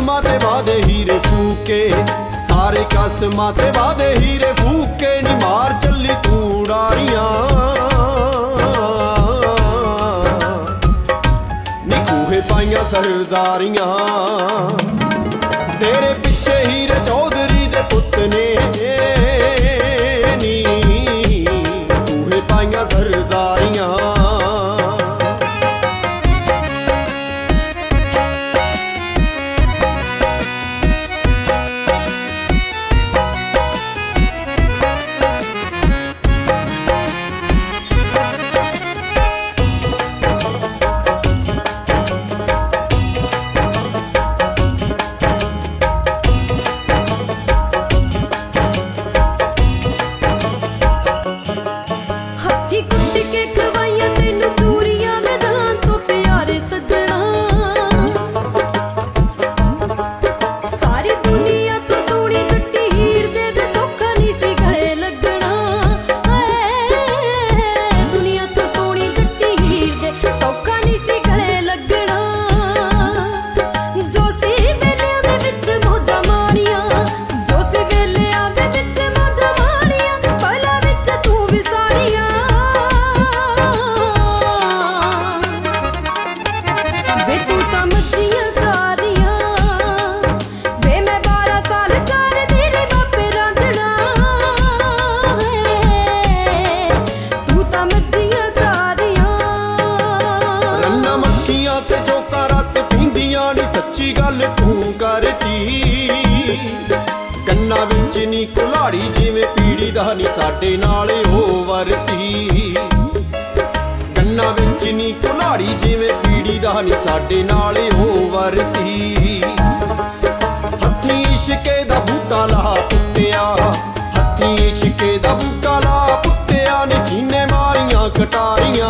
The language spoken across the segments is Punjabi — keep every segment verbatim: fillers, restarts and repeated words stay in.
ਕਸਮਾਂ ਤੇ ਵਾਦੇ ਹੀਰੇ ਫੂਕੇ, ਸਾਰੇ ਕਸਮਾਂ ਤੇ ਵਾਦੇ ਹੀਰੇ ਫੂਕੇ ਨੀ ਮਾਰ ਚੱਲੀ ਤੂੰ ਡਾਰੀਆਂ ਨੀ ਕੂਹੇ ਪਾਈਆਂ ਸਰਦਾਰੀਆਂ। ਤੇਰੇ ਪਿੱਛੇ ਹੀਰੇ ਚੌਧਰੀ ਦੇ ਪੁੱਤ ਨੇ ਨੀ ਕੂਹੇ ਪਾਈਆਂ ਸਰਦਾਰੀਆਂ। ਤੇ ਚੋਕਾ ਰਾਤ ਪੀਂਦੀਆਂ ਨੀ ਸੱਚੀ ਗੱਲ ਤੂੰ ਕਰਤੀ, ਕੰਨਾਂ ਵਿੱਚ ਨੀ ਕੁਲਾੜੀ ਜਿਵੇਂ ਪੀੜੀ ਦਾ ਨੀ ਸਾਡੇ ਨਾਲ ਉਹ ਵਰਤੀ, ਕੰਨਾਂ ਵਿੱਚ ਨੀ ਕੁਲਾੜੀ ਜਿਵੇਂ ਪੀੜੀ ਦਾ ਨੀ ਸਾਡੇ ਨਾਲ ਉਹ ਵਰਤੀ। ਹੱਥੀਂ ਇਸ਼ਕੇ ਦਾ ਬੂਟਾ ਲਾ ਪੁੱਟਿਆ, ਹੱਥੀਂ ਇਸ਼ਕੇ ਦਾ ਬੂਟਾ ਲਾ ਪੁੱਟਿਆ ਨੀ ਸੀਨੇ ਮਾਰੀਆਂ ਕਟਾਰੀਆਂ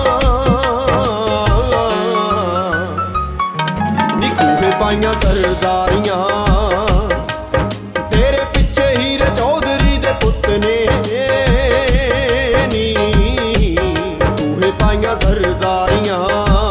ਪਾਈਆਂ ਸਰਦਾਰੀਆਂ। ਤੇਰੇ ਪਿੱਛੇ ਹੀਰੇ ਚੌਧਰੀ ਦੇ ਪੁੱਤ ਨੇ ਨੀ ਕੂਹੇ ਪਾਈਆਂ ਸਰਦਾਰੀਆਂ।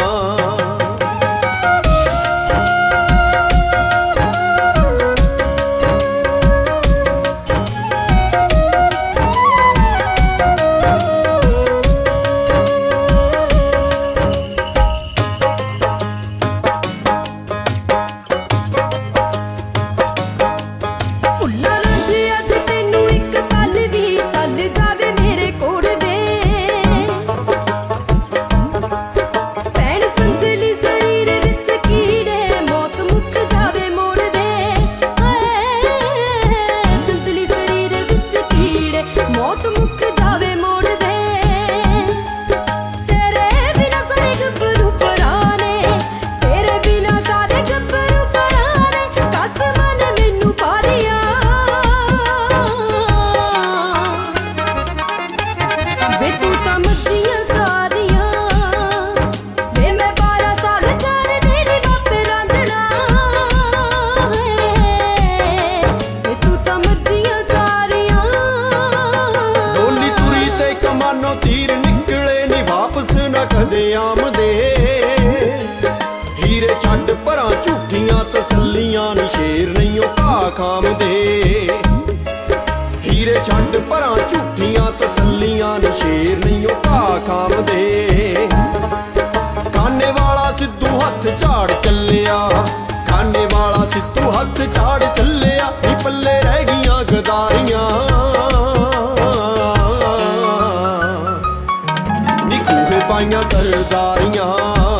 ਤੀਰ ਨਿਕਲੇ ਨੀ ਵਾਪਸ ਨਾ ਕਦੇ ਆਮਦੇ, ਹੀਰੇ ਛੱਡ ਪਰਾਂ ਝੂਠੀਆਂ ਤਸੱਲੀਆਂ ਨੀ ਸ਼ੇਰ ਨਹੀਂ ਉਹ ਘਾਹ ਖਾਂਦੇ, ਹੀਰੇ ਛੱਡ ਪਰਾਂ ਝੂਠੀਆਂ ਤਸੱਲੀਆਂ ਨੀ ਸ਼ੇਰ ਨਹੀਂ ਉਹ ਘਾਹ ਖਾਂਦੇ। ਖਾਨੇ ਵਾਲਾ ਸਿੱਧੂ ਹੱਥ ਝਾੜ ਚੱਲਿਆ, ਖਾਨੇ ਵਾਲਾ ਸਿੱਧੂ ਹੱਥ ਝਾੜ ਚੱਲਿਆ ਨੀ ਪੱਲੇ ਰਹਿ ਗਈਆਂ ਗਦਾਰੀਆਂ ਪਾਈਆਂ ਸਰਦਾਰੀਆਂ।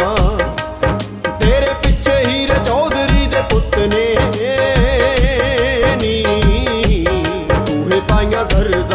ਤੇਰੇ ਪਿੱਛੇ ਹੀਰੇ ਚੌਧਰੀ ਦੇ ਪੁੱਤ ਨੇ ਨੀ ਕੂਹੇ ਪਾਈਆਂ ਸਰਦਾਰੀਆਂ।